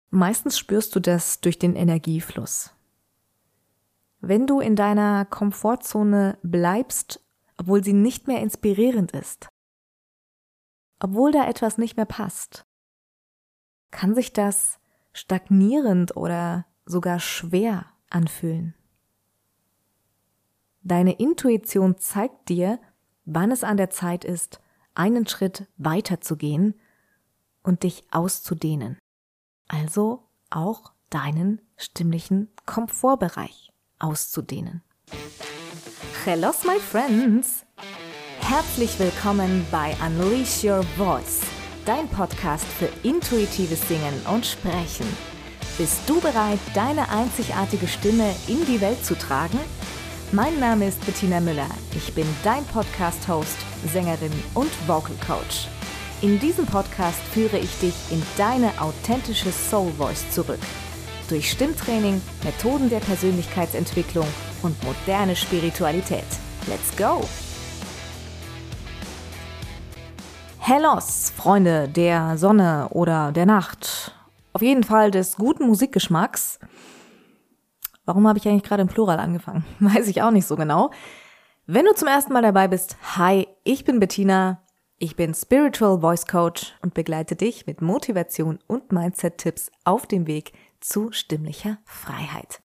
Meistens spürst du das durch den Energiefluss. Wenn du in deiner Komfortzone bleibst, obwohl sie nicht mehr inspirierend ist, obwohl da etwas nicht mehr passt, kann sich das stagnierend oder sogar schwer anfühlen. Deine Intuition zeigt dir, wann es an der Zeit ist, einen Schritt weiter zu gehen und dich auszudehnen. Also auch deinen stimmlichen Komfortbereich auszudehnen. Hello, my friends! Herzlich willkommen bei Unleash Your Voice, dein Podcast für intuitives Singen und Sprechen. Bist du bereit, deine einzigartige Stimme in die Welt zu tragen? Mein Name ist Bettina Müller. Ich bin dein Podcast-Host, Sängerin und Vocal Coach. In diesem Podcast führe ich dich in deine authentische Soul Voice zurück. Durch Stimmtraining, Methoden der Persönlichkeitsentwicklung und moderne Spiritualität. Let's go! Hellos, Freunde der Sonne oder der Nacht. Auf jeden Fall des guten Musikgeschmacks. Warum habe ich eigentlich gerade im Plural angefangen? Weiß ich auch nicht so genau. Wenn du zum ersten Mal dabei bist, hi, ich bin Bettina. Ich bin Spiritual Voice Coach und begleite dich mit Motivation und Mindset-Tipps auf dem Weg zu stimmlicher Freiheit.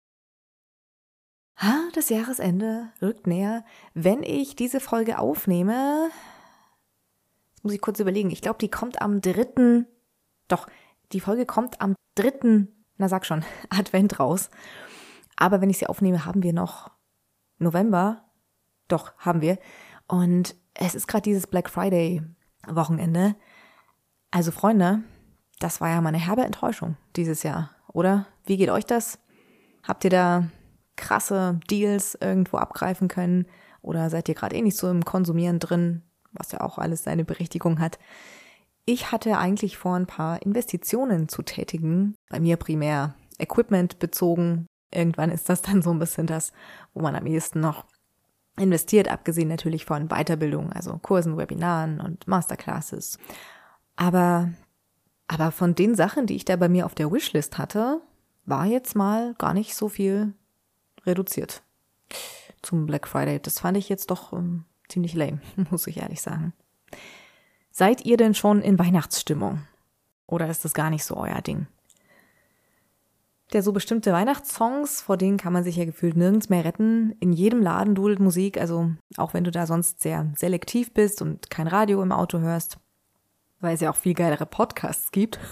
Das Jahresende rückt näher. Wenn ich diese Folge aufnehme, jetzt muss ich kurz überlegen, ich glaube, die kommt am 3. Die Folge kommt am 3. Advent raus. Aber wenn ich sie aufnehme, haben wir noch November. Doch, haben wir. Und es ist gerade dieses Black Friday Wochenende. Also Freunde, das war ja mal eine herbe Enttäuschung dieses Jahr, oder? Wie geht euch das? Habt ihr da krasse Deals irgendwo abgreifen können? Oder seid ihr gerade nicht so im Konsumieren drin, was ja auch alles seine Berechtigung hat? Ich hatte eigentlich vor, ein paar Investitionen zu tätigen. Bei mir primär Equipment bezogen. Irgendwann ist das dann so ein bisschen das, wo man am ehesten noch investiert, abgesehen natürlich von Weiterbildung, also Kursen, Webinaren und Masterclasses. Aber von den Sachen, die ich da bei mir auf der Wishlist hatte, war jetzt mal gar nicht so viel reduziert zum Black Friday. Das fand ich jetzt doch ziemlich lame, muss ich ehrlich sagen. Seid ihr denn schon in Weihnachtsstimmung? Oder ist das gar nicht so euer Ding? Der so bestimmte Weihnachtssongs, vor denen kann man sich ja gefühlt nirgends mehr retten. In jedem Laden dudelt Musik, also auch wenn du da sonst sehr selektiv bist und kein Radio im Auto hörst, weil es ja auch viel geilere Podcasts gibt.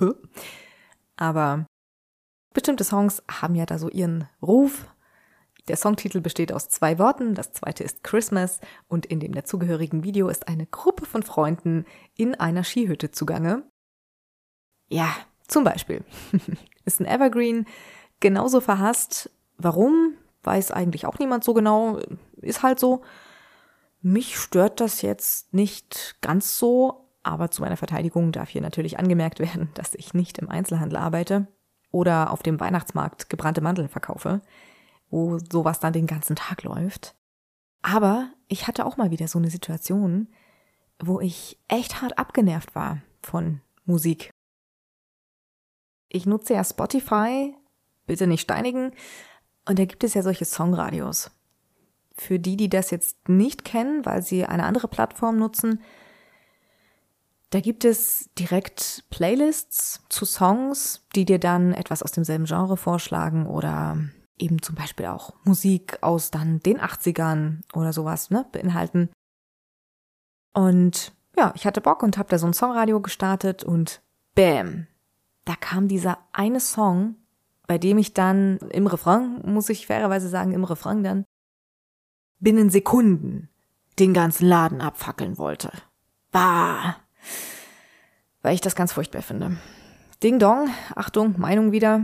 Aber bestimmte Songs haben ja da so ihren Ruf. Der Songtitel besteht aus 2 Worten, das zweite ist Christmas und in dem dazugehörigen Video ist eine Gruppe von Freunden in einer Skihütte zugange. Ja, zum Beispiel. Ist ein Evergreen, genauso verhasst. Warum? Weiß eigentlich auch niemand so genau. Ist halt so. Mich stört das jetzt nicht ganz so, aber zu meiner Verteidigung darf hier natürlich angemerkt werden, dass ich nicht im Einzelhandel arbeite oder auf dem Weihnachtsmarkt gebrannte Mandeln verkaufe, wo sowas dann den ganzen Tag läuft. Aber ich hatte auch mal wieder so eine Situation, wo ich echt hart abgenervt war von Musik. Ich nutze ja Spotify, bitte nicht steinigen, und da gibt es ja solche Songradios. Für die das jetzt nicht kennen, weil sie eine andere Plattform nutzen, da gibt es direkt Playlists zu Songs, die dir dann etwas aus demselben Genre vorschlagen oder eben zum Beispiel auch Musik aus dann den 80ern oder sowas, beinhalten. Und ja, ich hatte Bock und habe da so ein Songradio gestartet und bam! Da kam dieser eine Song, bei dem ich dann im Refrain, muss ich fairerweise sagen, dann binnen Sekunden den ganzen Laden abfackeln wollte. Bah! Weil ich das ganz furchtbar finde. Ding Dong, Achtung, Meinung wieder.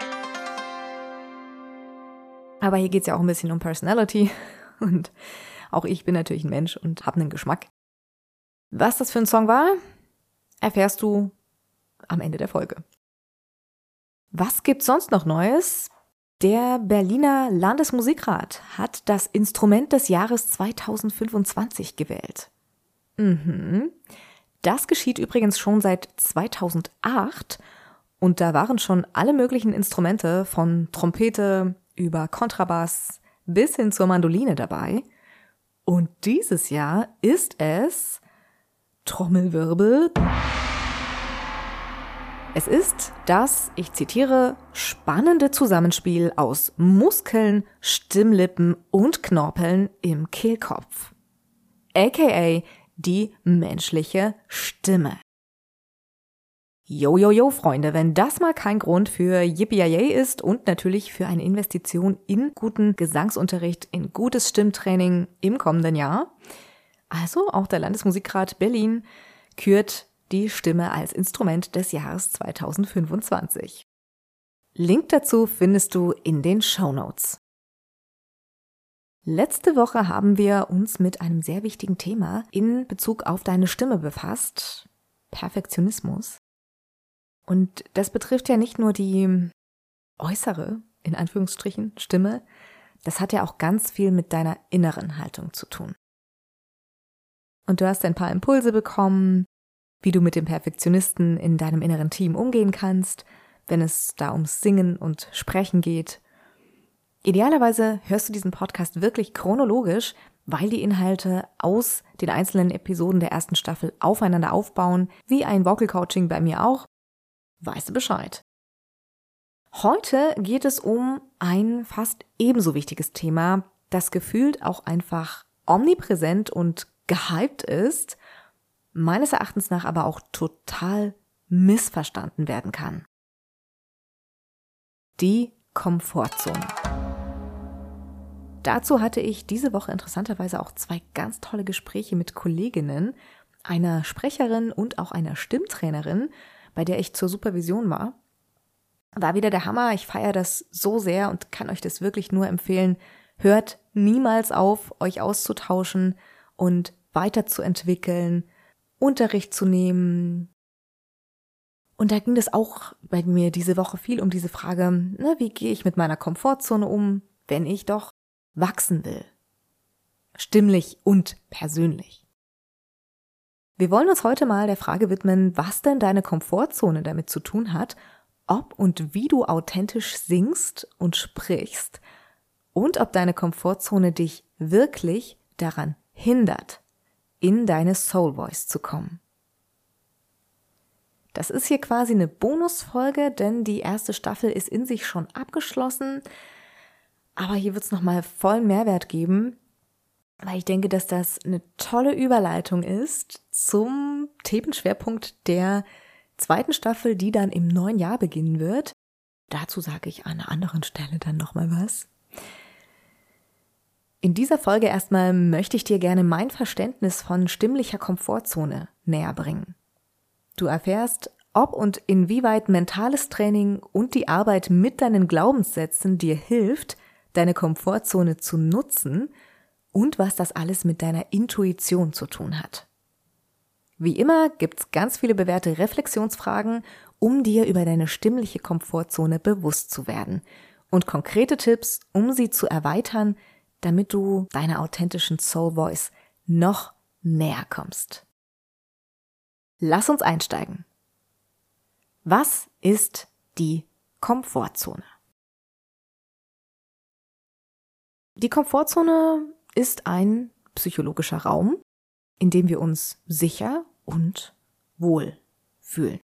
Aber hier geht's ja auch ein bisschen um Personality und auch ich bin natürlich ein Mensch und habe einen Geschmack. Was das für ein Song war, erfährst du am Ende der Folge. Was gibt's sonst noch Neues? Der Berliner Landesmusikrat hat das Instrument des Jahres 2025 gewählt. Das geschieht übrigens schon seit 2008 Und da waren schon alle möglichen Instrumente von Trompete über Kontrabass bis hin zur Mandoline dabei. Und dieses Jahr ist es, Trommelwirbel, es ist das, ich zitiere, spannende Zusammenspiel aus Muskeln, Stimmlippen und Knorpeln im Kehlkopf. AKA die menschliche Stimme. Jojojo, Freunde, wenn das mal kein Grund für Yippie ist und natürlich für eine Investition in guten Gesangsunterricht, in gutes Stimmtraining im kommenden Jahr. Also auch der Landesmusikrat Berlin kürt die Stimme als Instrument des Jahres 2025. Link dazu findest du in den Shownotes. Letzte Woche haben wir uns mit einem sehr wichtigen Thema in Bezug auf deine Stimme befasst, Perfektionismus. Und das betrifft ja nicht nur die äußere, in Anführungsstrichen, Stimme, das hat ja auch ganz viel mit deiner inneren Haltung zu tun. Und du hast ein paar Impulse bekommen, wie du mit dem Perfektionisten in deinem inneren Team umgehen kannst, wenn es da ums Singen und Sprechen geht. Idealerweise hörst du diesen Podcast wirklich chronologisch, weil die Inhalte aus den einzelnen Episoden der ersten Staffel aufeinander aufbauen, wie ein Vocal Coaching bei mir auch. Weißt du Bescheid. Heute geht es um ein fast ebenso wichtiges Thema, das gefühlt auch einfach omnipräsent und gehypt ist, meines Erachtens nach aber auch total missverstanden werden kann. Die Komfortzone. Dazu hatte ich diese Woche interessanterweise auch 2 ganz tolle Gespräche mit Kolleginnen, einer Sprecherin und auch einer Stimmtrainerin, bei der ich zur Supervision war. War wieder der Hammer, ich feiere das so sehr und kann euch das wirklich nur empfehlen. Hört niemals auf, euch auszutauschen und weiterzuentwickeln, Unterricht zu nehmen. Und da ging es auch bei mir diese Woche viel um diese Frage, wie gehe ich mit meiner Komfortzone um, wenn ich doch wachsen will? Stimmlich und persönlich. Wir wollen uns heute mal der Frage widmen, was denn deine Komfortzone damit zu tun hat, ob und wie du authentisch singst und sprichst und ob deine Komfortzone dich wirklich daran hindert, in deine Soul Voice zu kommen. Das ist hier quasi eine Bonusfolge, denn die erste Staffel ist in sich schon abgeschlossen. Aber hier wird es nochmal vollen Mehrwert geben, weil ich denke, dass das eine tolle Überleitung ist zum Themenschwerpunkt der 2. Staffel, die dann im neuen Jahr beginnen wird. Dazu sage ich an einer anderen Stelle dann nochmal was. In dieser Folge erstmal möchte ich dir gerne mein Verständnis von stimmlicher Komfortzone näher bringen. Du erfährst, ob und inwieweit mentales Training und die Arbeit mit deinen Glaubenssätzen dir hilft, deine Komfortzone zu nutzen und was das alles mit deiner Intuition zu tun hat. Wie immer gibt's ganz viele bewährte Reflexionsfragen, um dir über deine stimmliche Komfortzone bewusst zu werden und konkrete Tipps, um sie zu erweitern, damit du deiner authentischen Soul Voice noch näher kommst. Lass uns einsteigen. Was ist die Komfortzone? Die Komfortzone ist ein psychologischer Raum, in dem wir uns sicher und wohl fühlen.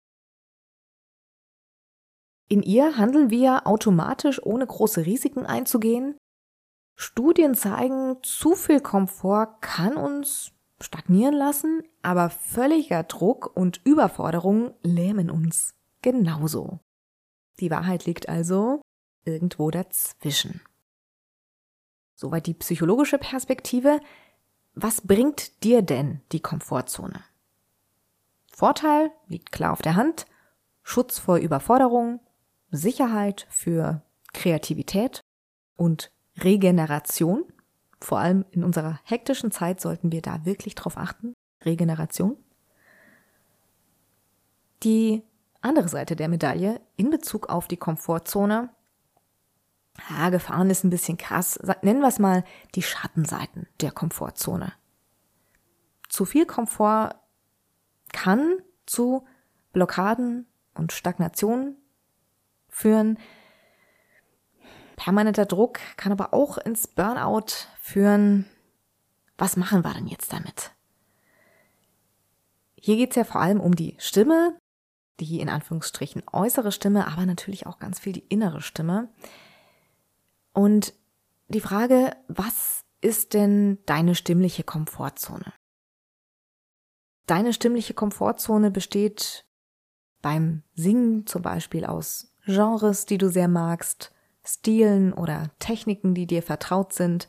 In ihr handeln wir automatisch, ohne große Risiken einzugehen. Studien zeigen, zu viel Komfort kann uns stagnieren lassen, aber völliger Druck und Überforderung lähmen uns genauso. Die Wahrheit liegt also irgendwo dazwischen. Soweit die psychologische Perspektive. Was bringt dir denn die Komfortzone? Vorteil liegt klar auf der Hand: Schutz vor Überforderung, Sicherheit für Kreativität und Regeneration. Vor allem in unserer hektischen Zeit sollten wir da wirklich drauf achten. Regeneration. Die andere Seite der Medaille in Bezug auf die Komfortzone. Gefahren ist ein bisschen krass. Nennen wir es mal die Schattenseiten der Komfortzone. Zu viel Komfort kann zu Blockaden und Stagnationen führen. Permanenter Druck kann aber auch ins Burnout führen. Was machen wir denn jetzt damit? Hier geht es ja vor allem um die Stimme, die in Anführungsstrichen äußere Stimme, aber natürlich auch ganz viel die innere Stimme. Und die Frage, was ist denn deine stimmliche Komfortzone? Deine stimmliche Komfortzone besteht beim Singen zum Beispiel aus Genres, die du sehr magst, Stilen oder Techniken, die dir vertraut sind.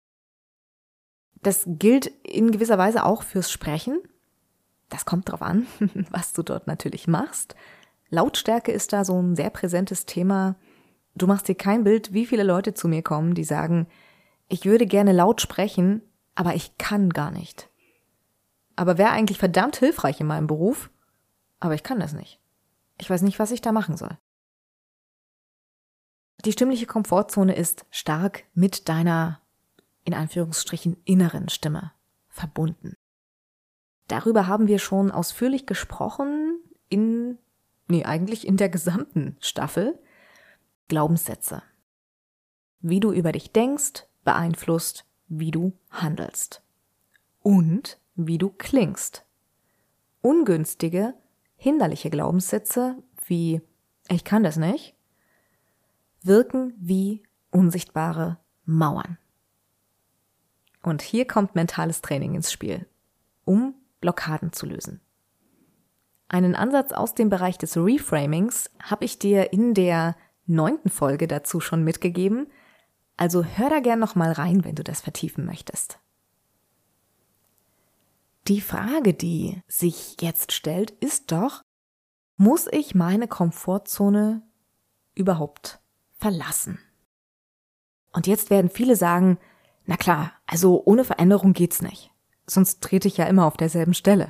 Das gilt in gewisser Weise auch fürs Sprechen. Das kommt drauf an, was du dort natürlich machst. Lautstärke ist da so ein sehr präsentes Thema. Du machst dir kein Bild, wie viele Leute zu mir kommen, die sagen, ich würde gerne laut sprechen, aber ich kann gar nicht. Aber wäre eigentlich verdammt hilfreich in meinem Beruf, aber ich kann das nicht. Ich weiß nicht, was ich da machen soll. Die stimmliche Komfortzone ist stark mit deiner, in Anführungsstrichen, inneren Stimme verbunden. Darüber haben wir schon ausführlich gesprochen eigentlich in der gesamten Staffel. Glaubenssätze. Wie du über dich denkst, beeinflusst, wie du handelst. Und wie du klingst. Ungünstige, hinderliche Glaubenssätze wie ich kann das nicht, wirken wie unsichtbare Mauern. Und hier kommt mentales Training ins Spiel, um Blockaden zu lösen. Einen Ansatz aus dem Bereich des Reframings habe ich dir in der 9. Folge dazu schon mitgegeben, also hör da gern noch mal rein, wenn du das vertiefen möchtest. Die Frage, die sich jetzt stellt, ist doch, muss ich meine Komfortzone überhaupt verlassen? Und jetzt werden viele sagen, na klar, also ohne Veränderung geht's nicht. Sonst trete ich ja immer auf derselben Stelle.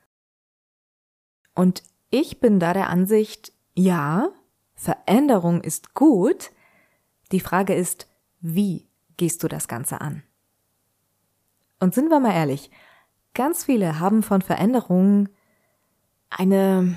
Und ich bin da der Ansicht, ja, Veränderung ist gut. Die Frage ist, wie gehst du das Ganze an? Und sind wir mal ehrlich, ganz viele haben von Veränderungen eine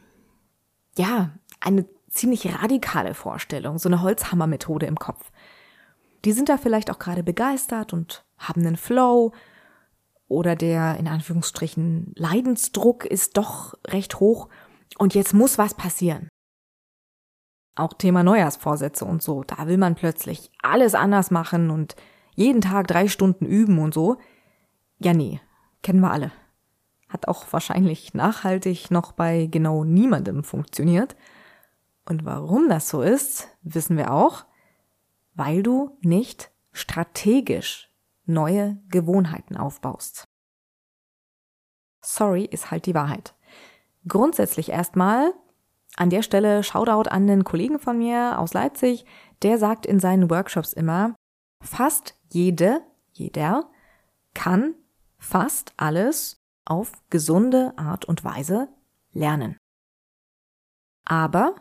ziemlich radikale Vorstellung, so eine Holzhammer-Methode im Kopf. Die sind da vielleicht auch gerade begeistert und haben einen Flow oder der, in Anführungsstrichen, Leidensdruck ist doch recht hoch und jetzt muss was passieren. Auch Thema Neujahrsvorsätze und so, da will man plötzlich alles anders machen und jeden Tag 3 Stunden üben und so. Ja, nee, kennen wir alle. Hat auch wahrscheinlich nachhaltig noch bei genau niemandem funktioniert. Und warum das so ist, wissen wir auch, weil du nicht strategisch neue Gewohnheiten aufbaust. Sorry, ist halt die Wahrheit. Grundsätzlich erstmal, an der Stelle Shoutout an einen Kollegen von mir aus Leipzig, der sagt in seinen Workshops immer, fast jeder kann fast alles auf gesunde Art und Weise lernen. Aber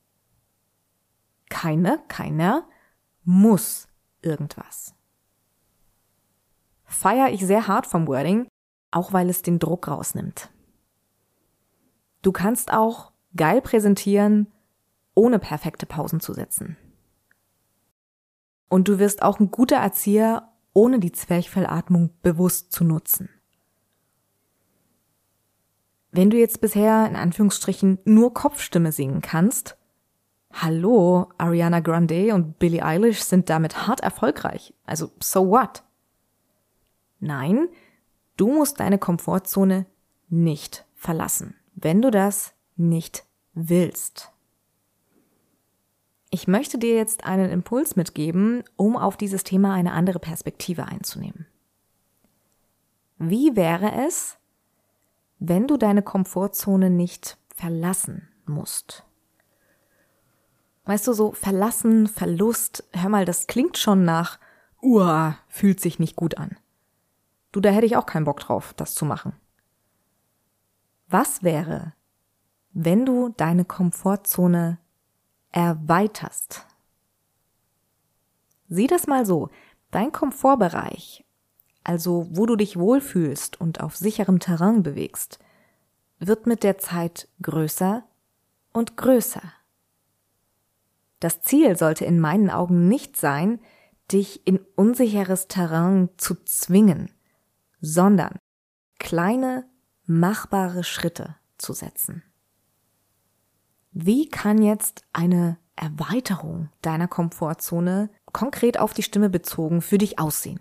keiner muss irgendwas. Feiere ich sehr hart vom Wording, auch weil es den Druck rausnimmt. Du kannst auch geil präsentieren, ohne perfekte Pausen zu setzen. Und du wirst auch ein guter Erzieher, ohne die Zwerchfellatmung bewusst zu nutzen. Wenn du jetzt bisher, in Anführungsstrichen, nur Kopfstimme singen kannst, hallo, Ariana Grande und Billie Eilish sind damit hart erfolgreich. Also, so what? Nein, du musst deine Komfortzone nicht verlassen, wenn du das nicht willst. Ich möchte dir jetzt einen Impuls mitgeben, um auf dieses Thema eine andere Perspektive einzunehmen. Wie wäre es, wenn du deine Komfortzone nicht verlassen musst? Weißt du, so verlassen, Verlust, hör mal, das klingt schon nach, fühlt sich nicht gut an. Du, da hätte ich auch keinen Bock drauf, das zu machen. Was wäre, wenn du deine Komfortzone erweiterst? Sieh das mal so, dein Komfortbereich, also wo du dich wohlfühlst und auf sicherem Terrain bewegst, wird mit der Zeit größer und größer. Das Ziel sollte in meinen Augen nicht sein, dich in unsicheres Terrain zu zwingen, sondern kleine, machbare Schritte zu setzen. Wie kann jetzt eine Erweiterung deiner Komfortzone konkret auf die Stimme bezogen für dich aussehen?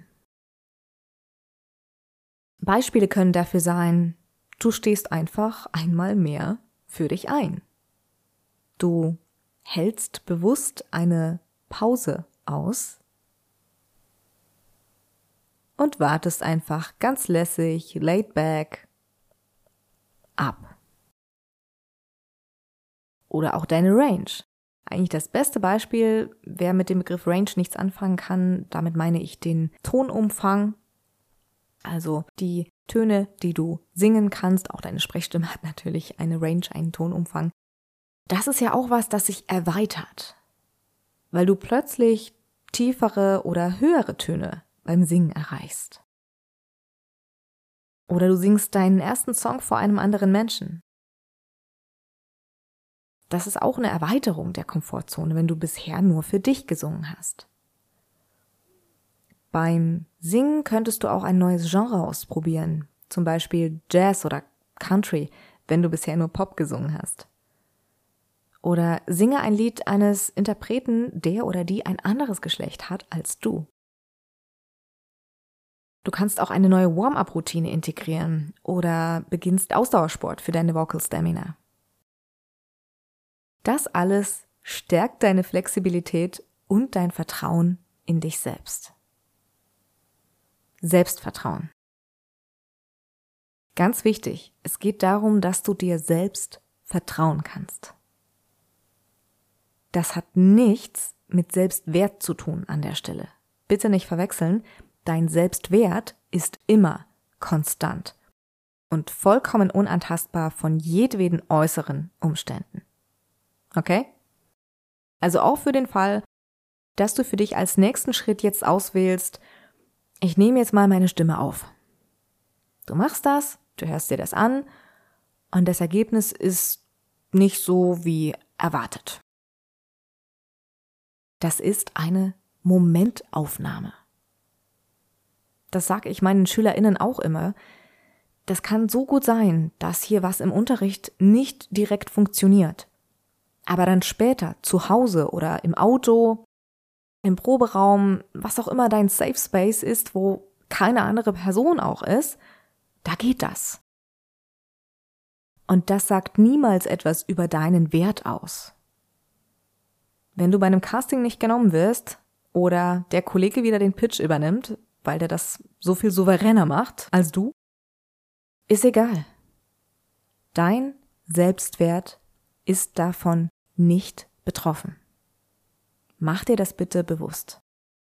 Beispiele können dafür sein, du stehst einfach einmal mehr für dich ein. Du hältst bewusst eine Pause aus und wartest einfach ganz lässig, laid back ab. Oder auch deine Range. Eigentlich das beste Beispiel, wer mit dem Begriff Range nichts anfangen kann, damit meine ich den Tonumfang, also die Töne, die du singen kannst. Auch deine Sprechstimme hat natürlich eine Range, einen Tonumfang. Das ist ja auch was, das sich erweitert, weil du plötzlich tiefere oder höhere Töne beim Singen erreichst. Oder du singst deinen ersten Song vor einem anderen Menschen. Das ist auch eine Erweiterung der Komfortzone, wenn du bisher nur für dich gesungen hast. Beim Singen könntest du auch ein neues Genre ausprobieren, zum Beispiel Jazz oder Country, wenn du bisher nur Pop gesungen hast. Oder singe ein Lied eines Interpreten, der oder die ein anderes Geschlecht hat als du. Du kannst auch eine neue Warm-up-Routine integrieren oder beginnst Ausdauersport für deine Vocal Stamina. Das alles stärkt deine Flexibilität und dein Vertrauen in dich selbst. Selbstvertrauen. Ganz wichtig, es geht darum, dass du dir selbst vertrauen kannst. Das hat nichts mit Selbstwert zu tun an der Stelle. Bitte nicht verwechseln, dein Selbstwert ist immer konstant und vollkommen unantastbar von jedweden äußeren Umständen. Okay? Also auch für den Fall, dass du für dich als nächsten Schritt jetzt auswählst, ich nehme jetzt mal meine Stimme auf. Du machst das, du hörst dir das an und das Ergebnis ist nicht so wie erwartet. Das ist eine Momentaufnahme. Das sage ich meinen SchülerInnen auch immer. Das kann so gut sein, dass hier was im Unterricht nicht direkt funktioniert. Aber dann später, zu Hause oder im Auto, im Proberaum, was auch immer dein Safe Space ist, wo keine andere Person auch ist, da geht das. Und das sagt niemals etwas über deinen Wert aus. Wenn du bei einem Casting nicht genommen wirst oder der Kollege wieder den Pitch übernimmt, weil der das so viel souveräner macht als du, ist egal. Dein Selbstwert ist davon nicht betroffen. Mach dir das bitte bewusst.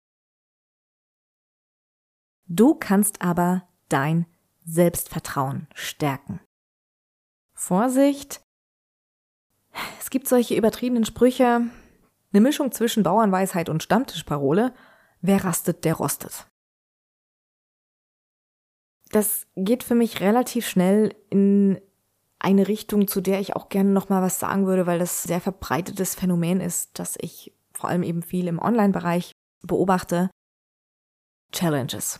Du kannst aber dein Selbstvertrauen stärken. Vorsicht! Es gibt solche übertriebenen Sprüche, eine Mischung zwischen Bauernweisheit und Stammtischparole, wer rastet, der rostet. Das geht für mich relativ schnell in eine Richtung, zu der ich auch gerne nochmal was sagen würde, weil das sehr verbreitetes Phänomen ist, das ich vor allem eben viel im Online-Bereich beobachte. Challenges.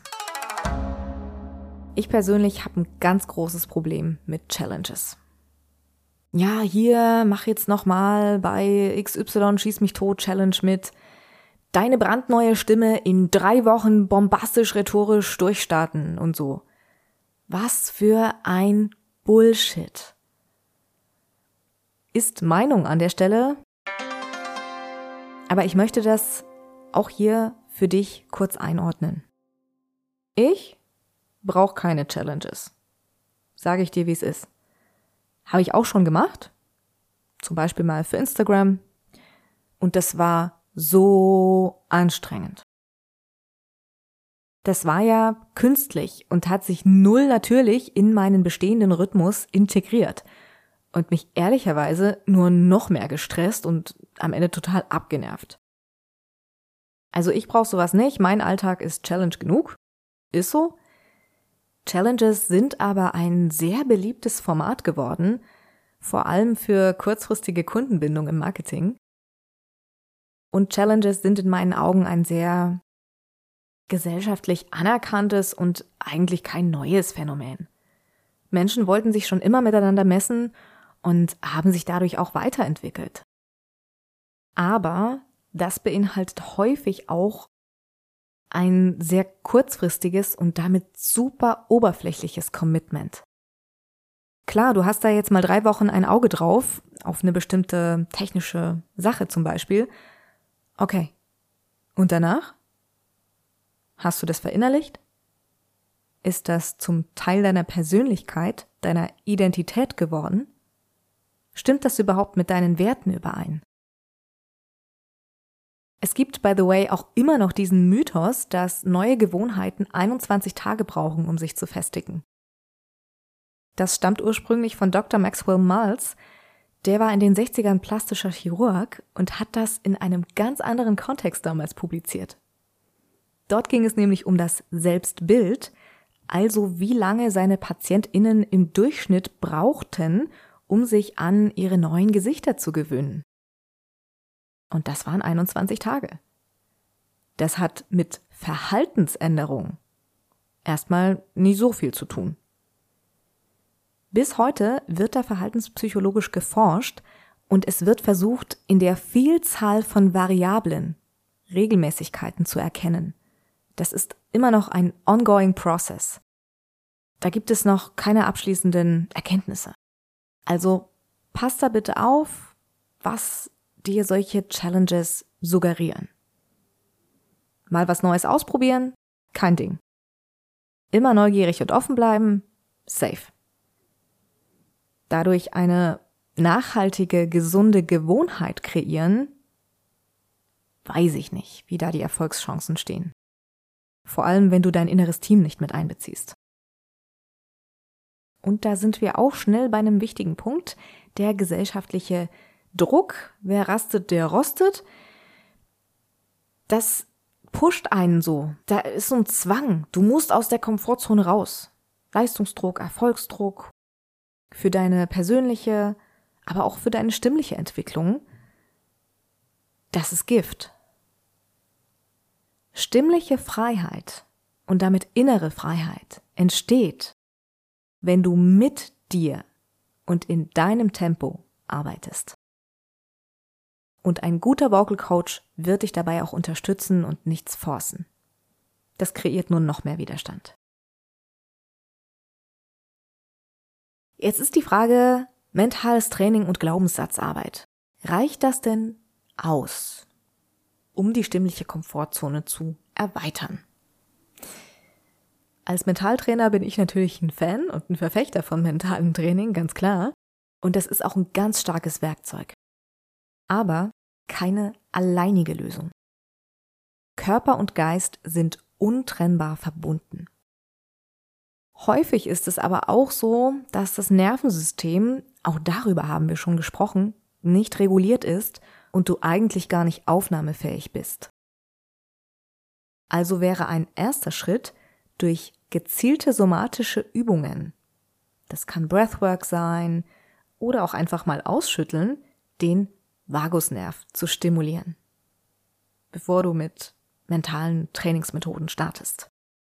Ich persönlich habe ein ganz großes Problem mit Challenges. Ja, hier, mach jetzt nochmal bei XY Schieß mich tot Challenge mit. Deine brandneue Stimme in 3 Wochen bombastisch rhetorisch durchstarten und so. Was für ein Bullshit. Ist Meinung an der Stelle. Aber ich möchte das auch hier für dich kurz einordnen. Ich brauche keine Challenges. Sage ich dir, wie es ist. Habe ich auch schon gemacht. Zum Beispiel mal für Instagram. Und das war so anstrengend. Das war ja künstlich und hat sich null natürlich in meinen bestehenden Rhythmus integriert und mich ehrlicherweise nur noch mehr gestresst und am Ende total abgenervt. Also ich brauche sowas nicht, mein Alltag ist Challenge genug, ist so. Challenges sind aber ein sehr beliebtes Format geworden, vor allem für kurzfristige Kundenbindung im Marketing. Und Challenges sind in meinen Augen ein sehr gesellschaftlich anerkanntes und eigentlich kein neues Phänomen. Menschen wollten sich schon immer miteinander messen und haben sich dadurch auch weiterentwickelt. Aber das beinhaltet häufig auch ein sehr kurzfristiges und damit super oberflächliches Commitment. Klar, du hast da jetzt mal 3 Wochen ein Auge drauf, auf eine bestimmte technische Sache zum Beispiel. Okay. Und danach? Hast du das verinnerlicht? Ist das zum Teil deiner Persönlichkeit, deiner Identität geworden? Stimmt das überhaupt mit deinen Werten überein? Es gibt, by the way, auch immer noch diesen Mythos, dass neue Gewohnheiten 21 Tage brauchen, um sich zu festigen. Das stammt ursprünglich von Dr. Maxwell Maltz. Der war in den 60ern plastischer Chirurg und hat das in einem ganz anderen Kontext damals publiziert. Dort ging es nämlich um das Selbstbild, also wie lange seine PatientInnen im Durchschnitt brauchten, um sich an ihre neuen Gesichter zu gewöhnen. Und das waren 21 Tage. Das hat mit Verhaltensänderung erstmal nie so viel zu tun. Bis heute wird da verhaltenspsychologisch geforscht und es wird versucht, in der Vielzahl von Variablen Regelmäßigkeiten zu erkennen. Das ist immer noch ein ongoing process. Da gibt es noch keine abschließenden Erkenntnisse. Also passt da bitte auf, was dir solche Challenges suggerieren. Mal was Neues ausprobieren? Kein Ding. Immer neugierig und offen bleiben? Safe. Dadurch eine nachhaltige, gesunde Gewohnheit kreieren? Weiß ich nicht, wie da die Erfolgschancen stehen. Vor allem, wenn du dein inneres Team nicht mit einbeziehst. Und da sind wir auch schnell bei einem wichtigen Punkt, der gesellschaftliche Druck. Wer rastet, der rostet. Das pusht einen so. Da ist so ein Zwang. Du musst aus der Komfortzone raus. Leistungsdruck, Erfolgsdruck. Für deine persönliche, aber auch für deine stimmliche Entwicklung. Das ist Gift. Stimmliche Freiheit und damit innere Freiheit entsteht, wenn du mit dir und in deinem Tempo arbeitest. Und ein guter Vocal Coach wird dich dabei auch unterstützen und nichts forcen. Das kreiert nur noch mehr Widerstand. Jetzt ist die Frage, mentales Training und Glaubenssatzarbeit. Reicht das denn aus, um die stimmliche Komfortzone zu erweitern? Als Mentaltrainer bin ich natürlich ein Fan und ein Verfechter von mentalem Training, ganz klar. Und das ist auch ein ganz starkes Werkzeug. Aber keine alleinige Lösung. Körper und Geist sind untrennbar verbunden. Häufig ist es aber auch so, dass das Nervensystem, auch darüber haben wir schon gesprochen, nicht reguliert ist und du eigentlich gar nicht aufnahmefähig bist. Also wäre ein erster Schritt, durch gezielte somatische Übungen, das kann Breathwork sein oder auch einfach mal ausschütteln, den Vagusnerv zu stimulieren, bevor du mit mentalen Trainingsmethoden startest.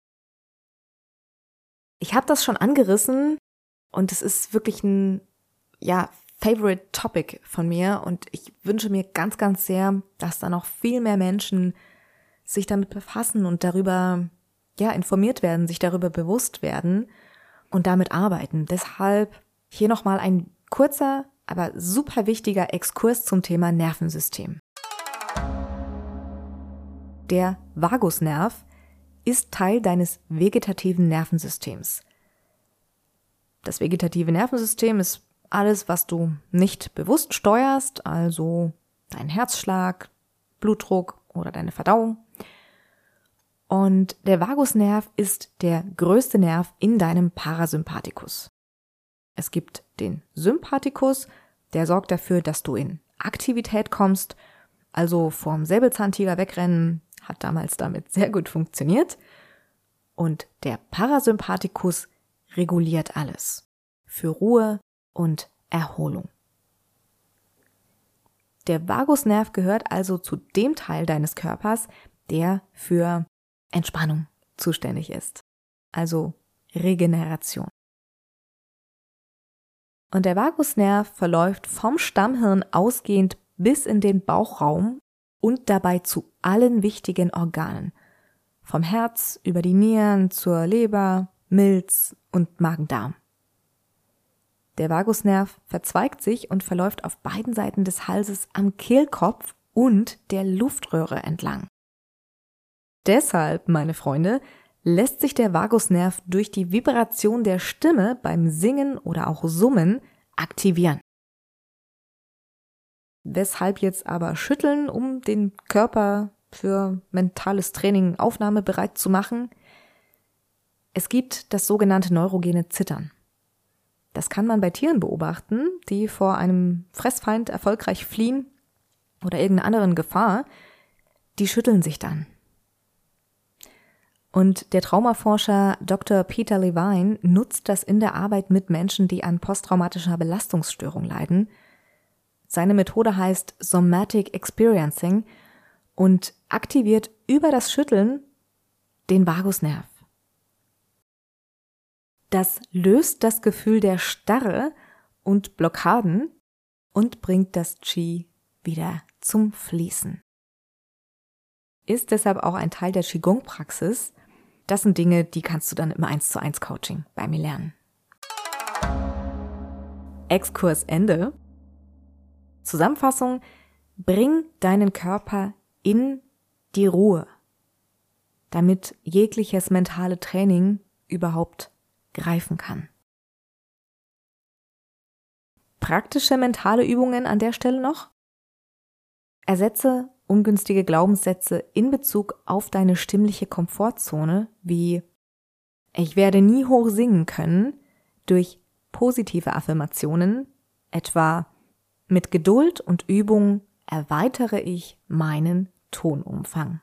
Ich habe das schon angerissen und es ist wirklich ein, Favorite Topic von mir und ich wünsche mir ganz, ganz sehr, dass da noch viel mehr Menschen sich damit befassen und darüber, informiert werden, sich darüber bewusst werden und damit arbeiten. Deshalb hier nochmal ein kurzer, aber super wichtiger Exkurs zum Thema Nervensystem. Der Vagusnerv ist Teil deines vegetativen Nervensystems. Das vegetative Nervensystem ist alles, was du nicht bewusst steuerst, also dein Herzschlag, Blutdruck oder deine Verdauung. Und der Vagusnerv ist der größte Nerv in deinem Parasympathikus. Es gibt den Sympathikus, der sorgt dafür, dass du in Aktivität kommst, also vorm Säbelzahntiger wegrennen, hat damals damit sehr gut funktioniert. Und der Parasympathikus reguliert alles für Ruhe und Erholung. Der Vagusnerv gehört also zu dem Teil deines Körpers, der für Entspannung zuständig ist, also Regeneration. Und der Vagusnerv verläuft vom Stammhirn ausgehend bis in den Bauchraum und dabei zu allen wichtigen Organen, vom Herz über die Nieren zur Leber, Milz und Magen-Darm. Der Vagusnerv verzweigt sich und verläuft auf beiden Seiten des Halses am Kehlkopf und der Luftröhre entlang. Deshalb, meine Freunde, lässt sich der Vagusnerv durch die Vibration der Stimme beim Singen oder auch Summen aktivieren. Weshalb jetzt aber schütteln, um den Körper für mentales Training aufnahmebereit zu machen? Es gibt das sogenannte neurogene Zittern. Das kann man bei Tieren beobachten, die vor einem Fressfeind erfolgreich fliehen oder irgendeiner anderen Gefahr. Die schütteln sich dann. Und der Traumaforscher Dr. Peter Levine nutzt das in der Arbeit mit Menschen, die an posttraumatischer Belastungsstörung leiden. Seine Methode heißt Somatic Experiencing und aktiviert über das Schütteln den Vagusnerv. Das löst das Gefühl der Starre und Blockaden und bringt das Qi wieder zum Fließen. Ist deshalb auch ein Teil der Qigong-Praxis. Das sind Dinge, die kannst du dann im 1:1 Coaching bei mir lernen. Exkurs Ende. Zusammenfassung: Bring deinen Körper in die Ruhe, damit jegliches mentale Training überhaupt greifen kann. Praktische mentale Übungen an der Stelle noch. Ersetze ungünstige Glaubenssätze in Bezug auf deine stimmliche Komfortzone wie „Ich werde nie hoch singen können" durch positive Affirmationen, etwa „Mit Geduld und Übung erweitere ich meinen Tonumfang".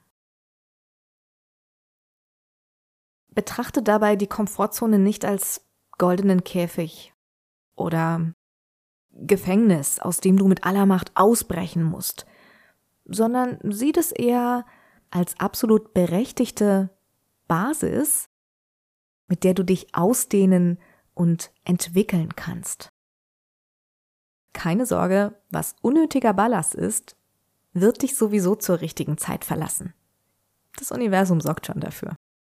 Betrachte dabei die Komfortzone nicht als goldenen Käfig oder Gefängnis, aus dem du mit aller Macht ausbrechen musst, sondern sieh das eher als absolut berechtigte Basis, mit der du dich ausdehnen und entwickeln kannst. Keine Sorge, was unnötiger Ballast ist, wird dich sowieso zur richtigen Zeit verlassen. Das Universum sorgt schon dafür.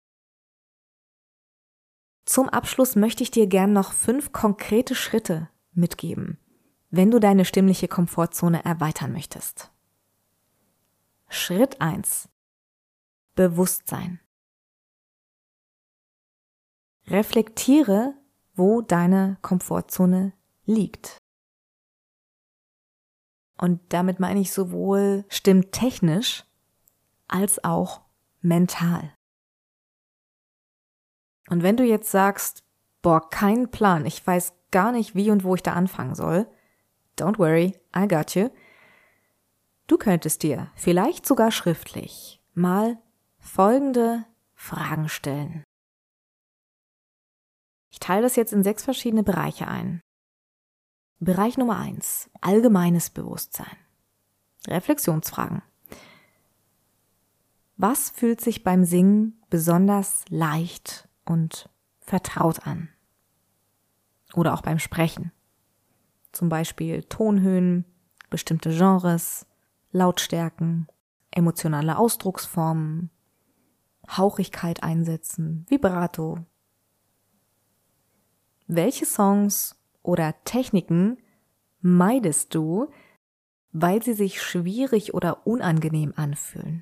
Zum Abschluss möchte ich dir gern noch 5 konkrete Schritte mitgeben, wenn du deine stimmliche Komfortzone erweitern möchtest. Schritt 1: Bewusstsein. Reflektiere, wo deine Komfortzone liegt. Und damit meine ich sowohl stimmtechnisch als auch mental. Und wenn du jetzt sagst, kein Plan, ich weiß gar nicht, wie und wo ich da anfangen soll, don't worry, I got you. Du könntest dir vielleicht sogar schriftlich mal folgende Fragen stellen. Ich teile das jetzt in 6 verschiedene Bereiche ein. Bereich Nummer 1, allgemeines Bewusstsein. Reflexionsfragen. Was fühlt sich beim Singen besonders leicht und vertraut an? Oder auch beim Sprechen. Zum Beispiel Tonhöhen, bestimmte Genres, Lautstärken, emotionale Ausdrucksformen, Hauchigkeit einsetzen, Vibrato. Welche Songs oder Techniken meidest du, weil sie sich schwierig oder unangenehm anfühlen?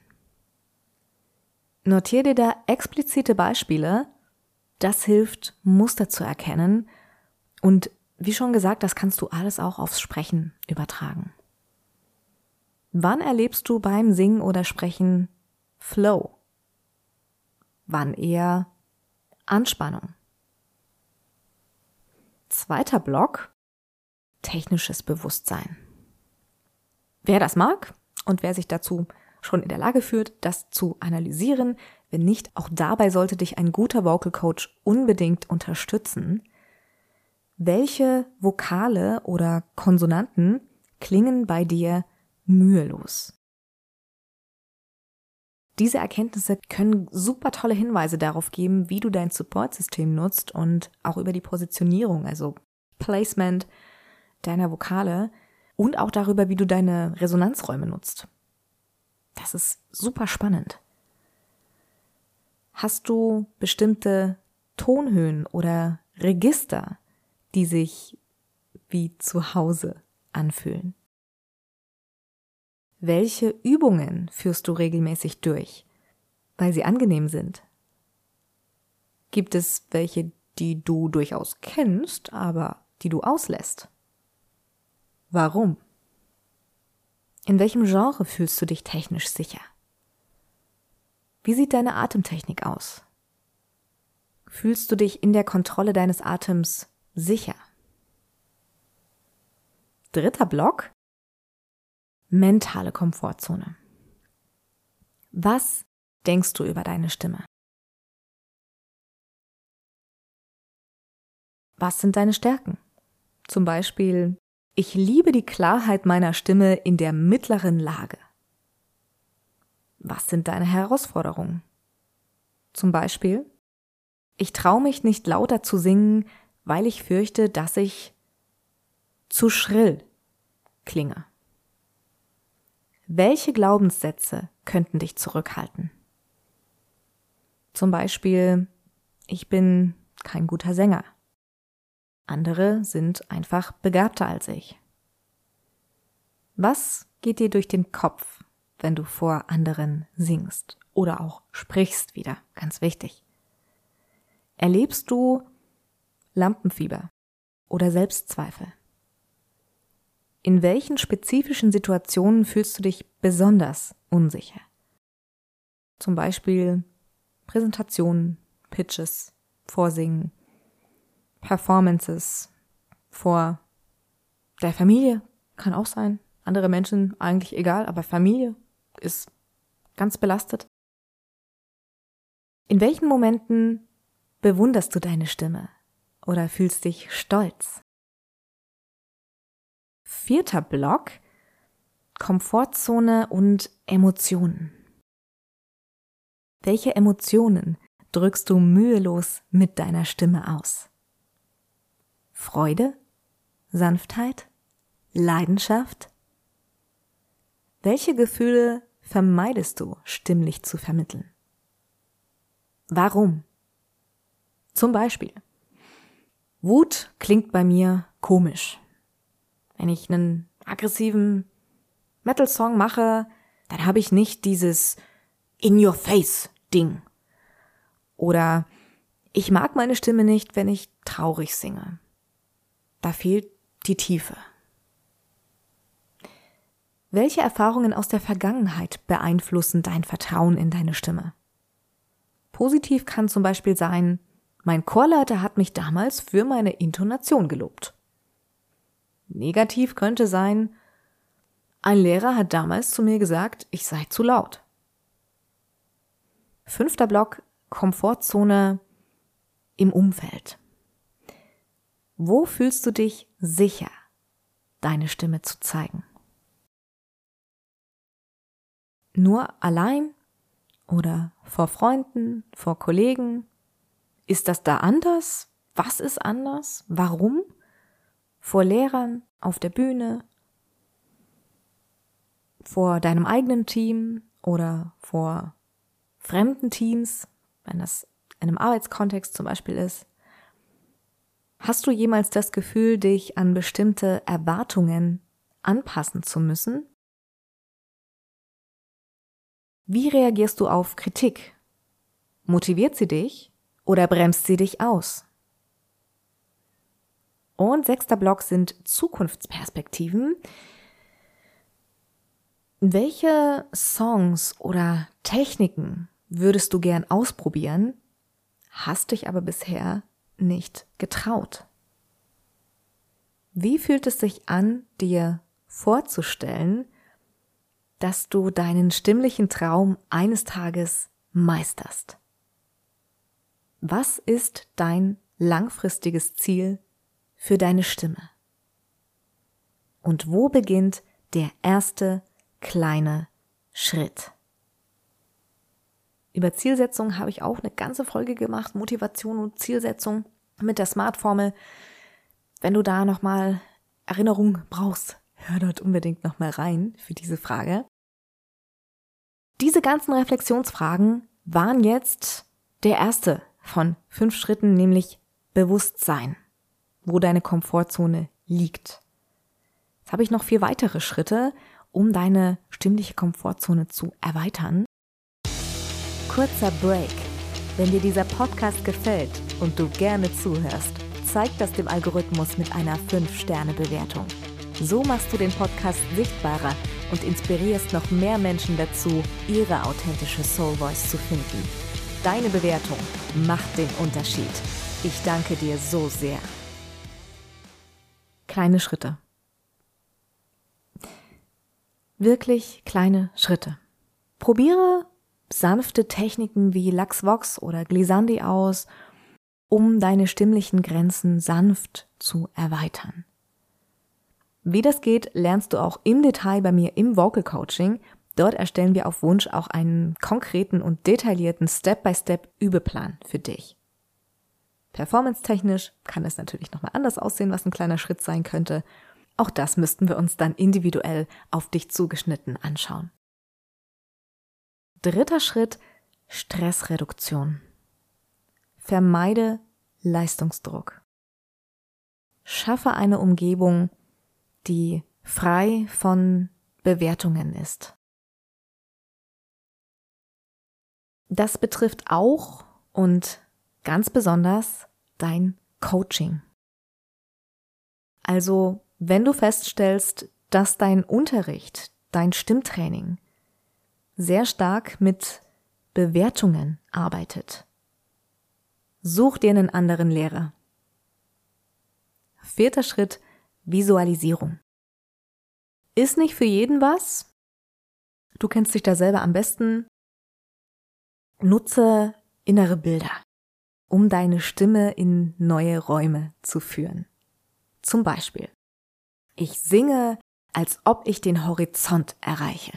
Notier dir da explizite Beispiele, das hilft, Muster zu erkennen und wie schon gesagt, das kannst du alles auch aufs Sprechen übertragen. Wann erlebst du beim Singen oder Sprechen Flow? Wann eher Anspannung? Zweiter Block, technisches Bewusstsein. Wer das mag und wer sich dazu schon in der Lage fühlt, das zu analysieren, wenn nicht, auch dabei sollte dich ein guter Vocal Coach unbedingt unterstützen. Welche Vokale oder Konsonanten klingen bei dir mühelos. Diese Erkenntnisse können super tolle Hinweise darauf geben, wie du dein Supportsystem nutzt und auch über die Positionierung, also Placement deiner Vokale und auch darüber, wie du deine Resonanzräume nutzt. Das ist super spannend. Hast du bestimmte Tonhöhen oder Register, die sich wie zu Hause anfühlen? Welche Übungen führst du regelmäßig durch, weil sie angenehm sind? Gibt es welche, die du durchaus kennst, aber die du auslässt? Warum? In welchem Genre fühlst du dich technisch sicher? Wie sieht deine Atemtechnik aus? Fühlst du dich in der Kontrolle deines Atems sicher? 3. Block: mentale Komfortzone. Was denkst du über deine Stimme? Was sind deine Stärken? Zum Beispiel: ich liebe die Klarheit meiner Stimme in der mittleren Lage. Was sind deine Herausforderungen? Zum Beispiel: ich traue mich nicht lauter zu singen, weil ich fürchte, dass ich zu schrill klinge. Welche Glaubenssätze könnten dich zurückhalten? Zum Beispiel: ich bin kein guter Sänger. Andere sind einfach begabter als ich. Was geht dir durch den Kopf, wenn du vor anderen singst oder auch sprichst wieder? Ganz wichtig. Erlebst du Lampenfieber oder Selbstzweifel? In welchen spezifischen Situationen fühlst du dich besonders unsicher? Zum Beispiel Präsentationen, Pitches, Vorsingen, Performances vor der Familie, kann auch sein. Andere Menschen eigentlich egal, aber Familie ist ganz belastet. In welchen Momenten bewunderst du deine Stimme oder fühlst dich stolz? 4. Block: Komfortzone und Emotionen. Welche Emotionen drückst du mühelos mit deiner Stimme aus? Freude? Sanftheit? Leidenschaft? Welche Gefühle vermeidest du, stimmlich zu vermitteln? Warum? Zum Beispiel: Wut klingt bei mir komisch. Wenn ich einen aggressiven Metal-Song mache, dann habe ich nicht dieses In-Your-Face-Ding. Oder ich mag meine Stimme nicht, wenn ich traurig singe. Da fehlt die Tiefe. Welche Erfahrungen aus der Vergangenheit beeinflussen dein Vertrauen in deine Stimme? Positiv kann zum Beispiel sein: mein Chorleiter hat mich damals für meine Intonation gelobt. Negativ könnte sein: ein Lehrer hat damals zu mir gesagt, ich sei zu laut. 5. Block: Komfortzone im Umfeld. Wo fühlst du dich sicher, deine Stimme zu zeigen? Nur allein oder vor Freunden, vor Kollegen? Ist das da anders? Was ist anders? Warum? Vor Lehrern, auf der Bühne, vor deinem eigenen Team oder vor fremden Teams, wenn das in einem Arbeitskontext zum Beispiel ist. Hast du jemals das Gefühl, dich an bestimmte Erwartungen anpassen zu müssen? Wie reagierst du auf Kritik? Motiviert sie dich oder bremst sie dich aus? Und 6. Block sind Zukunftsperspektiven. Welche Songs oder Techniken würdest du gern ausprobieren, hast dich aber bisher nicht getraut? Wie fühlt es sich an, dir vorzustellen, dass du deinen stimmlichen Traum eines Tages meisterst? Was ist dein langfristiges Ziel für deine Stimme? Und wo beginnt der erste kleine Schritt. Über Zielsetzung habe ich auch eine ganze Folge gemacht, Motivation und Zielsetzung mit der SMART-Formel. Wenn du da nochmal Erinnerung brauchst, hör dort unbedingt nochmal rein für diese Frage. Diese ganzen Reflexionsfragen waren jetzt der erste von 5 Schritten, nämlich Bewusstsein, wo deine Komfortzone liegt. Jetzt habe ich noch 4 weitere Schritte, um deine stimmliche Komfortzone zu erweitern. Kurzer Break. Wenn dir dieser Podcast gefällt und du gerne zuhörst, zeig das dem Algorithmus mit einer 5-Sterne-Bewertung. So machst du den Podcast sichtbarer und inspirierst noch mehr Menschen dazu, ihre authentische Soul Voice zu finden. Deine Bewertung macht den Unterschied. Ich danke dir so sehr. Kleine Schritte. Wirklich kleine Schritte. Probiere sanfte Techniken wie Lachs-Vox oder Glissandi aus, um deine stimmlichen Grenzen sanft zu erweitern. Wie das geht, lernst du auch im Detail bei mir im Vocal Coaching. Dort erstellen wir auf Wunsch auch einen konkreten und detaillierten Step-by-Step-Übeplan für dich. Performance-technisch kann es natürlich nochmal anders aussehen, was ein kleiner Schritt sein könnte. Auch das müssten wir uns dann individuell auf dich zugeschnitten anschauen. 3. Schritt, Stressreduktion. Vermeide Leistungsdruck. Schaffe eine Umgebung, die frei von Bewertungen ist. Das betrifft auch und ganz besonders dein Coaching. Also, wenn du feststellst, dass dein Unterricht, dein Stimmtraining sehr stark mit Bewertungen arbeitet, such dir einen anderen Lehrer. 4. Schritt, Visualisierung. Ist nicht für jeden was. Du kennst dich da selber am besten. Nutze innere Bilder, um deine Stimme in neue Räume zu führen. Zum Beispiel, ich singe, als ob ich den Horizont erreiche.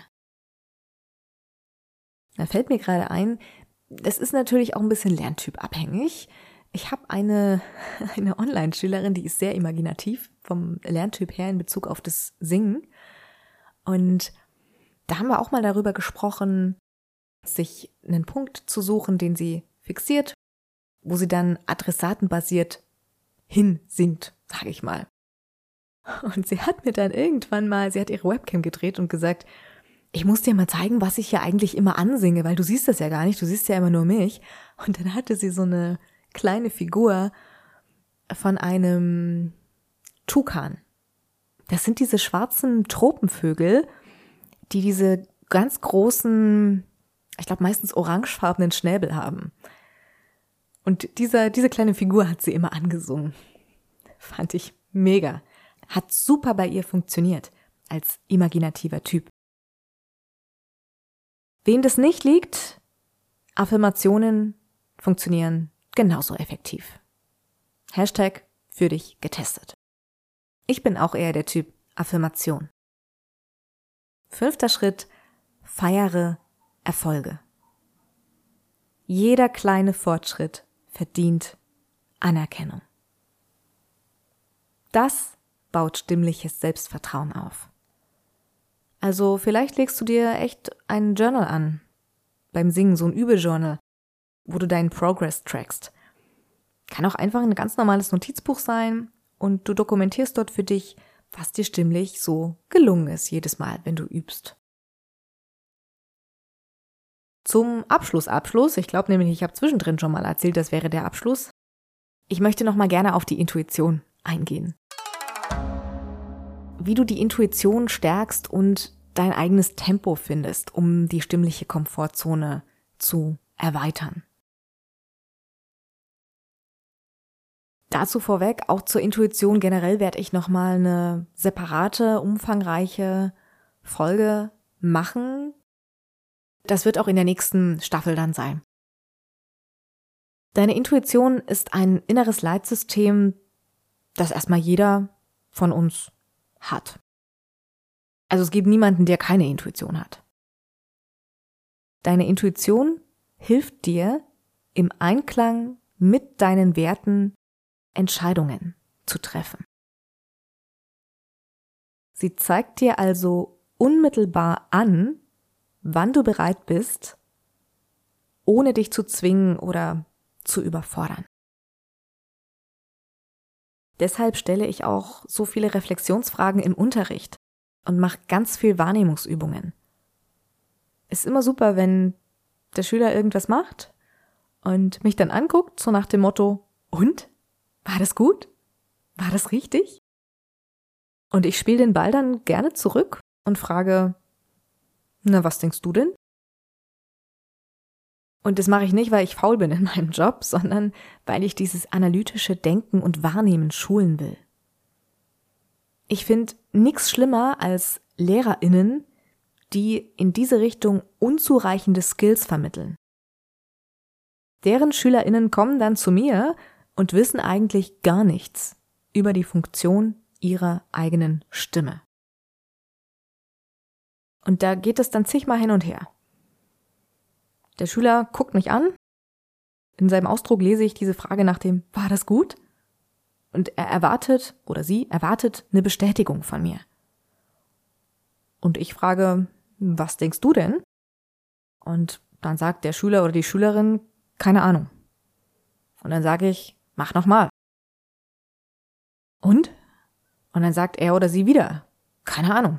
Da fällt mir gerade ein, das ist natürlich auch ein bisschen lerntypabhängig. Ich habe eine Online-Schülerin, die ist sehr imaginativ vom Lerntyp her in Bezug auf das Singen. Und da haben wir auch mal darüber gesprochen, sich einen Punkt zu suchen, den sie fixiert, wo sie dann adressatenbasiert hinsingt, sage ich mal. Und sie hat mir dann irgendwann mal, sie hat ihre Webcam gedreht und gesagt, ich muss dir mal zeigen, was ich hier eigentlich immer ansinge, weil du siehst das ja gar nicht, du siehst ja immer nur mich. Und dann hatte sie so eine kleine Figur von einem Tukan. Das sind diese schwarzen Tropenvögel, die diese ganz großen, ich glaube meistens orangefarbenen Schnäbel haben. Und diese kleine Figur hat sie immer angesungen. Fand ich mega. Hat super bei ihr funktioniert, als imaginativer Typ. Wem das nicht liegt, Affirmationen funktionieren genauso effektiv. Hashtag für dich getestet. Ich bin auch eher der Typ Affirmation. 5. Schritt, feiere Erfolge. Jeder kleine Fortschritt verdient Anerkennung. Das baut stimmliches Selbstvertrauen auf. Also vielleicht legst du dir echt ein Journal an, beim Singen, so ein Übejournal, wo du deinen Progress trackst. Kann auch einfach ein ganz normales Notizbuch sein und du dokumentierst dort für dich, was dir stimmlich so gelungen ist, jedes Mal, wenn du übst. Zum Abschluss, ich glaube nämlich, ich habe zwischendrin schon mal erzählt, das wäre der Abschluss. Ich möchte noch mal gerne auf die Intuition eingehen. Wie du die Intuition stärkst und dein eigenes Tempo findest, um die stimmliche Komfortzone zu erweitern. Dazu vorweg, auch zur Intuition generell werde ich nochmal eine separate, umfangreiche Folge machen. Das wird auch in der nächsten Staffel dann sein. Deine Intuition ist ein inneres Leitsystem, das erstmal jeder von uns hat. Also es gibt niemanden, der keine Intuition hat. Deine Intuition hilft dir, im Einklang mit deinen Werten Entscheidungen zu treffen. Sie zeigt dir also unmittelbar an, wann du bereit bist, ohne dich zu zwingen oder zu überfordern. Deshalb stelle ich auch so viele Reflexionsfragen im Unterricht und mache ganz viel Wahrnehmungsübungen. Ist immer super, wenn der Schüler irgendwas macht und mich dann anguckt, so nach dem Motto, und? War das gut? War das richtig? Und ich spiele den Ball dann gerne zurück und frage, na, was denkst du denn? Und das mache ich nicht, weil ich faul bin in meinem Job, sondern weil ich dieses analytische Denken und Wahrnehmen schulen will. Ich finde nichts schlimmer als LehrerInnen, die in diese Richtung unzureichende Skills vermitteln. Deren SchülerInnen kommen dann zu mir und wissen eigentlich gar nichts über die Funktion ihrer eigenen Stimme. Und da geht es dann zigmal hin und her. Der Schüler guckt mich an. In seinem Ausdruck lese ich diese Frage nach dem, war das gut? Und er erwartet, oder sie erwartet, eine Bestätigung von mir. Und ich frage, was denkst du denn? Und dann sagt der Schüler oder die Schülerin, keine Ahnung. Und dann sage ich, mach nochmal. Und? Und dann sagt er oder sie wieder, keine Ahnung.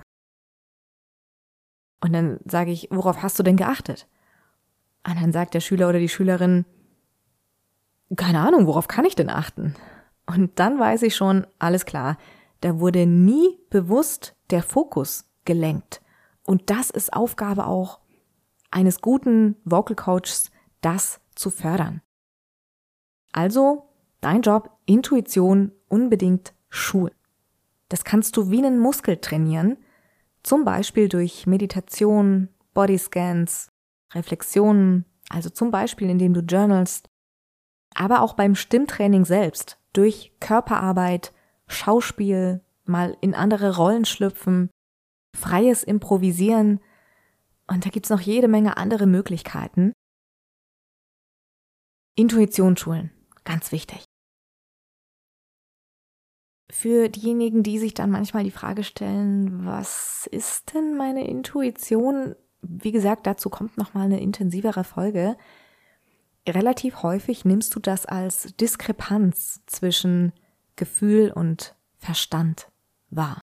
Und dann sage ich, worauf hast du denn geachtet? Und dann sagt der Schüler oder die Schülerin, keine Ahnung, worauf kann ich denn achten? Und dann weiß ich schon, alles klar, da wurde nie bewusst der Fokus gelenkt. Und das ist Aufgabe auch eines guten Vocal Coaches, das zu fördern. Also, dein Job, Intuition unbedingt schulen. Das kannst du wie einen Muskel trainieren, zum Beispiel durch Meditation, Bodyscans, Reflexionen, also zum Beispiel indem du journalst, aber auch beim Stimmtraining selbst, durch Körperarbeit, Schauspiel, mal in andere Rollen schlüpfen, freies Improvisieren und da gibt's noch jede Menge andere Möglichkeiten. Intuition schulen, ganz wichtig. Für diejenigen, die sich dann manchmal die Frage stellen, was ist denn meine Intuition? Wie gesagt, dazu kommt nochmal eine intensivere Folge. Relativ häufig nimmst du das als Diskrepanz zwischen Gefühl und Verstand wahr.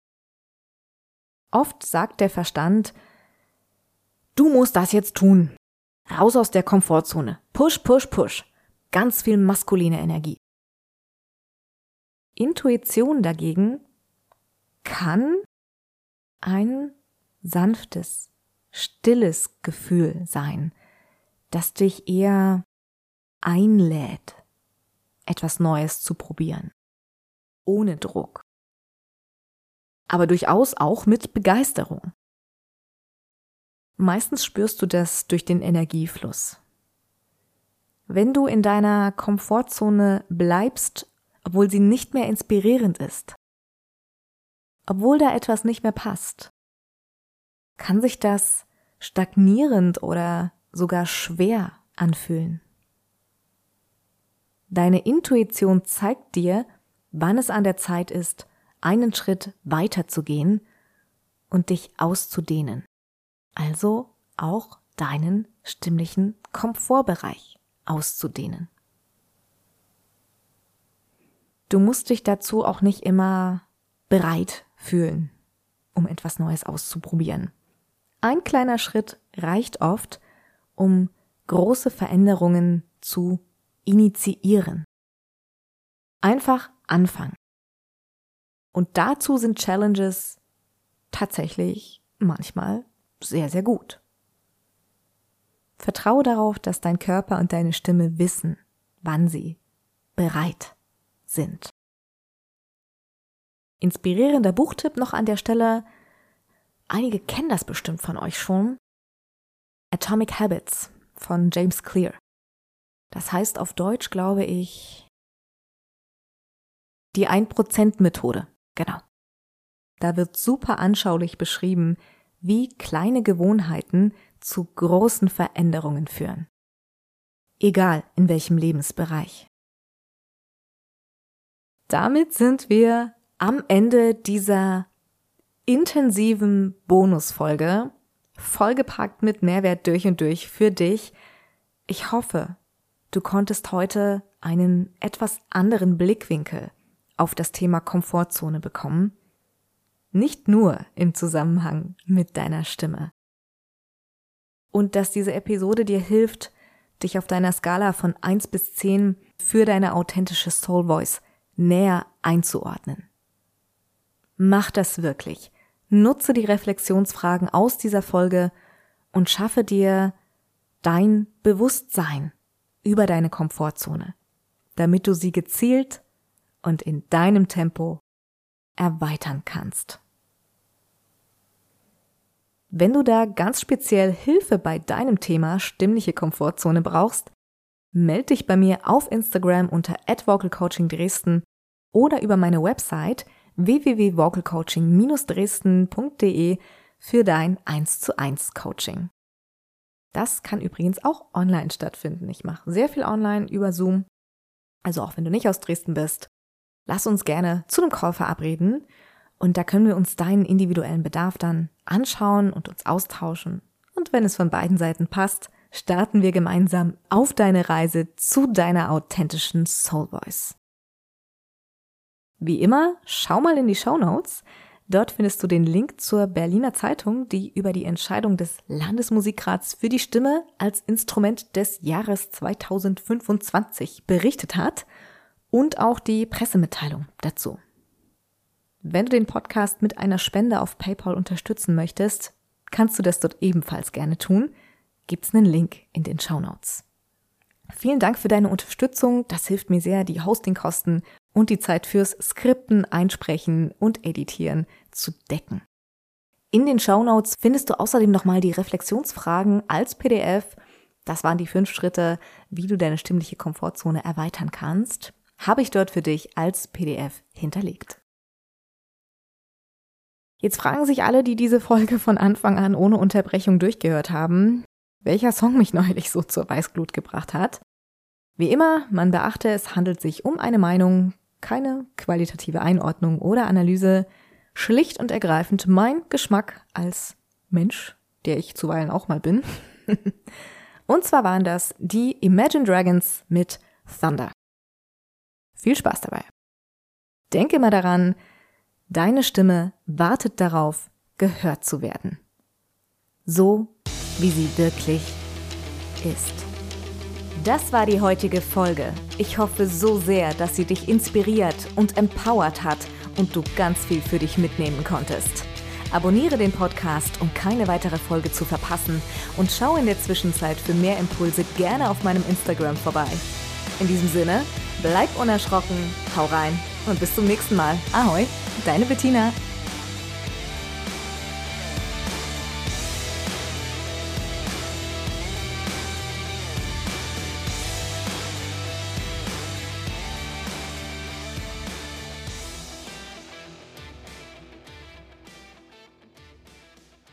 Oft sagt der Verstand, du musst das jetzt tun. Raus aus der Komfortzone. Push, push, push. Ganz viel maskuline Energie. Intuition dagegen kann ein sanftes, stilles Gefühl sein, das dich eher einlädt, etwas Neues zu probieren. Ohne Druck. Aber durchaus auch mit Begeisterung. Meistens spürst du das durch den Energiefluss. Wenn du in deiner Komfortzone bleibst, obwohl sie nicht mehr inspirierend ist, obwohl da etwas nicht mehr passt, kann sich das stagnierend oder sogar schwer anfühlen. Deine Intuition zeigt dir, wann es an der Zeit ist, einen Schritt weiter zu gehen und dich auszudehnen. Also auch deinen stimmlichen Komfortbereich auszudehnen. Du musst dich dazu auch nicht immer bereit fühlen, um etwas Neues auszuprobieren. Ein kleiner Schritt reicht oft, um große Veränderungen zu initiieren. Einfach anfangen. Und dazu sind Challenges tatsächlich manchmal sehr, sehr gut. Vertraue darauf, dass dein Körper und deine Stimme wissen, wann sie bereit sind. Inspirierender Buchtipp noch an der Stelle. Einige kennen das bestimmt von euch schon. Atomic Habits von James Clear. Das heißt auf Deutsch, glaube ich, die 1%-Methode. Genau. Da wird super anschaulich beschrieben, wie kleine Gewohnheiten zu großen Veränderungen führen. Egal in welchem Lebensbereich. Damit sind wir am Ende dieser intensiven Bonusfolge, vollgepackt mit Mehrwert durch und durch für dich. Ich hoffe, du konntest heute einen etwas anderen Blickwinkel auf das Thema Komfortzone bekommen. Nicht nur im Zusammenhang mit deiner Stimme. Und dass diese Episode dir hilft, dich auf deiner Skala von 1 bis 10 für deine authentische Soul Voice näher einzuordnen. Mach das wirklich. Nutze die Reflexionsfragen aus dieser Folge und schaffe dir dein Bewusstsein über deine Komfortzone, damit du sie gezielt und in deinem Tempo erweitern kannst. Wenn du da ganz speziell Hilfe bei deinem Thema stimmliche Komfortzone brauchst, melde dich bei mir auf Instagram unter @vocalcoaching-Dresden oder über meine Website www.vocalcoaching-dresden.de für dein 1:1 Coaching. Das kann übrigens auch online stattfinden. Ich mache sehr viel online über Zoom. Also auch wenn du nicht aus Dresden bist, lass uns gerne zu einem Call verabreden und da können wir uns deinen individuellen Bedarf dann anschauen und uns austauschen. Und wenn es von beiden Seiten passt, starten wir gemeinsam auf deine Reise zu deiner authentischen Soul Voice. Wie immer, schau mal in die Shownotes. Dort findest du den Link zur Berliner Zeitung, die über die Entscheidung des Landesmusikrats für die Stimme als Instrument des Jahres 2025 berichtet hat und auch die Pressemitteilung dazu. Wenn du den Podcast mit einer Spende auf PayPal unterstützen möchtest, kannst du das dort ebenfalls gerne tun. Gibt's einen Link in den Shownotes. Vielen Dank für deine Unterstützung. Das hilft mir sehr, die Hostingkosten und die Zeit fürs Skripten, Einsprechen und Editieren zu decken. In den Shownotes findest du außerdem nochmal die Reflexionsfragen als PDF. Das waren die 5 Schritte, wie du deine stimmliche Komfortzone erweitern kannst. Habe ich dort für dich als PDF hinterlegt. Jetzt fragen sich alle, die diese Folge von Anfang an ohne Unterbrechung durchgehört haben, welcher Song mich neulich so zur Weißglut gebracht hat. Wie immer, man beachte, es handelt sich um eine Meinung, keine qualitative Einordnung oder Analyse, schlicht und ergreifend mein Geschmack als Mensch, der ich zuweilen auch mal bin. Und zwar waren das die Imagine Dragons mit Thunder. Viel Spaß dabei. Denke mal daran, deine Stimme wartet darauf, gehört zu werden. So, wie sie wirklich ist. Das war die heutige Folge. Ich hoffe so sehr, dass sie dich inspiriert und empowert hat und du ganz viel für dich mitnehmen konntest. Abonniere den Podcast, um keine weitere Folge zu verpassen und schau in der Zwischenzeit für mehr Impulse gerne auf meinem Instagram vorbei. In diesem Sinne, bleib unerschrocken, hau rein und bis zum nächsten Mal. Ahoi, deine Bettina.